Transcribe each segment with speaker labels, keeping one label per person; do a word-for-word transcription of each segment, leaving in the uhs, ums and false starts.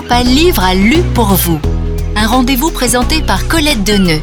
Speaker 1: Papa Livre a lu pour vous. Un rendez-vous présenté par Colette Deneux.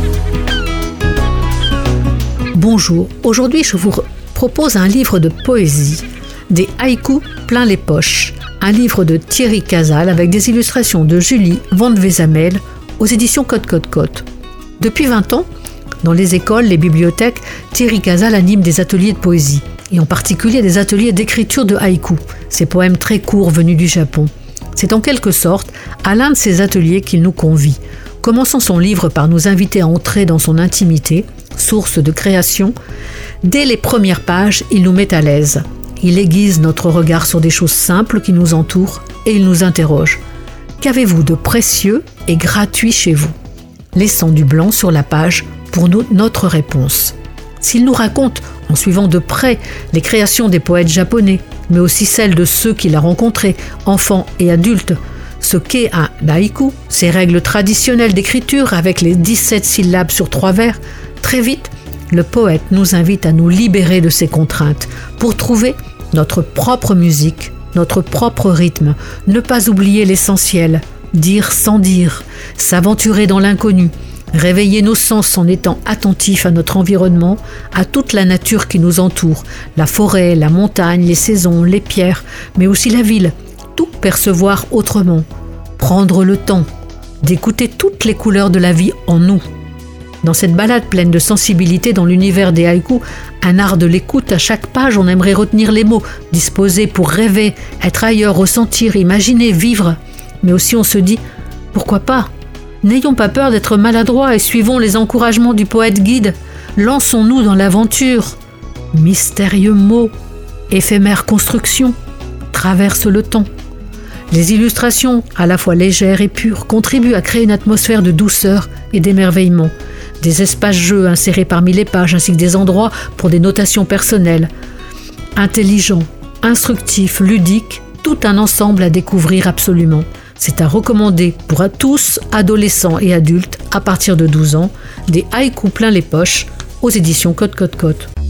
Speaker 2: Bonjour, aujourd'hui je vous propose un livre de poésie, des haïkus plein les poches, un livre de Thierry Casal avec des illustrations de Julie Van de Vézamel aux éditions Côte Côte Côte. Depuis vingt ans, dans les écoles, les bibliothèques, Thierry Casal anime des ateliers de poésie, et en particulier des ateliers d'écriture de haïkus, ces poèmes très courts venus du Japon. C'est en quelque sorte à l'un de ces ateliers qu'il nous convie, commençant son livre par nous inviter à entrer dans son intimité, source de création. Dès les premières pages, il nous met à l'aise. Il aiguise notre regard sur des choses simples qui nous entourent et il nous interroge. Qu'avez-vous de précieux et gratuit chez vous ? Laissant du blanc sur la page pour nous, notre réponse. S'il nous raconte, en suivant de près les créations des poètes japonais, mais aussi celles de ceux qu'il a rencontrés, enfants et adultes, ce qu'est un haïku, ses règles traditionnelles d'écriture avec les dix-sept syllabes sur trois vers, très vite, le poète nous invite à nous libérer de ces contraintes pour trouver notre propre musique, notre propre rythme, ne pas oublier l'essentiel, dire sans dire, s'aventurer dans l'inconnu, réveiller nos sens en étant attentifs à notre environnement, à toute la nature qui nous entoure, la forêt, la montagne, les saisons, les pierres, mais aussi la ville, tout percevoir autrement, prendre le temps d'écouter toutes les couleurs de la vie en nous. Dans cette balade pleine de sensibilité dans l'univers des haïkus, un art de l'écoute, à chaque page on aimerait retenir les mots, disposer pour rêver, être ailleurs, ressentir, imaginer, vivre. Mais aussi on se dit, pourquoi pas ? N'ayons pas peur d'être maladroits et suivons les encouragements du poète guide. Lançons-nous dans l'aventure. Mystérieux mots, éphémère construction, traverse le temps. Les illustrations, à la fois légères et pures, contribuent à créer une atmosphère de douceur et d'émerveillement. Des espaces-jeux insérés parmi les pages ainsi que des endroits pour des notations personnelles. Intelligents, instructifs, ludiques, tout un ensemble à découvrir absolument. C'est à recommander pour tous, adolescents et adultes, à partir de douze ans, des haïkus plein les poches, aux éditions Côte Côte Côte.